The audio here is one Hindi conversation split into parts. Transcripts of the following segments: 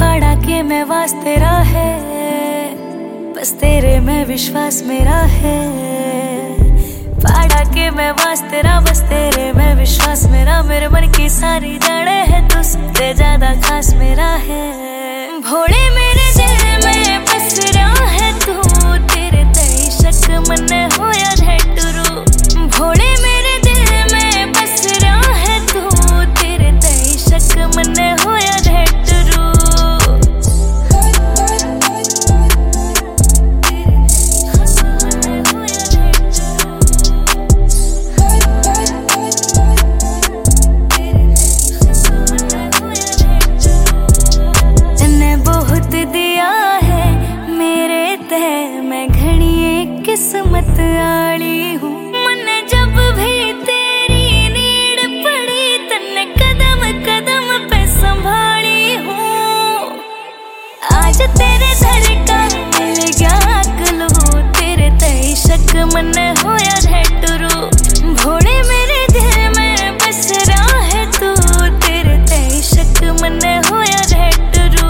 फाड़ा के मैं वास तेरा है, बस तेरे में विश्वास मेरा है। फाड़ा के मैं वास तेरा, बस तेरे में विश्वास मेरा। मेरे मन की सारी जाने है तू सबसे ज्यादा खास मेरा है। भोले मेरे दिल में बस रहा है तू, तेरे तई शक मन होया है टुरू। भोले मेरे दिल में बस रहा है तू, तेरे तई शक मन होया है टुरू। किस्मत आली हूँ मन, जब भी तेरी नीड पड़ी तन्ने कदम कदम पे संभाली हूँ। आज तेरे दर का मिल गया अक्ल, तेरे तई शक मन होया है टुरू। भोले मेरे दिल में बस रहा है तू, तेरे तई शक मन होया है टुरू।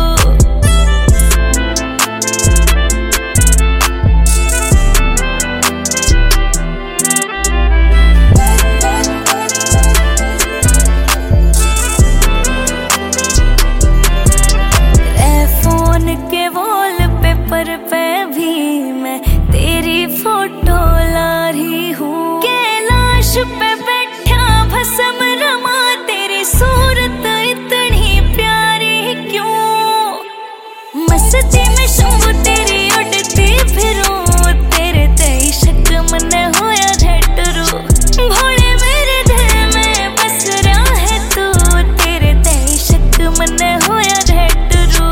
के वॉल पेपर पे भी मैं तेरी फोटो ला रही हूँ। कैलाश पे बैठा भस्म रमा, तेरी सूरत इतनी प्यारी क्यों। मस्ती में शंभू तेरी उड़ती फिरूं, तेरे तई शक मन होया है टुरू। भोले मेरे दिल में बस रहा है तू, तेरे तई शक मन होया है टुरू।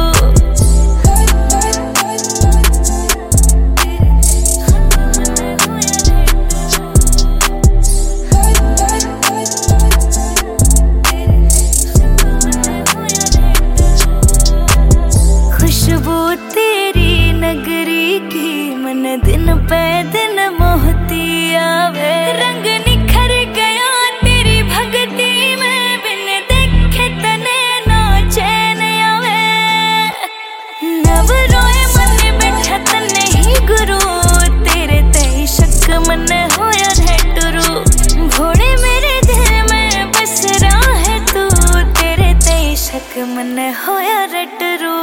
खुशबू तेरी नगरी की मन दिन पे दिन मोहती आवे। रंग निखर गया तेरी भक्ति में, बिन देखे तने ना चैन आवे। नव रोए मन बैठा तने ही गुरु, तेरे तई शक मन होया है टुरू। भोले मेरे दिल में बस रहा है तू, तेरे तई शक मन होया है टुरू।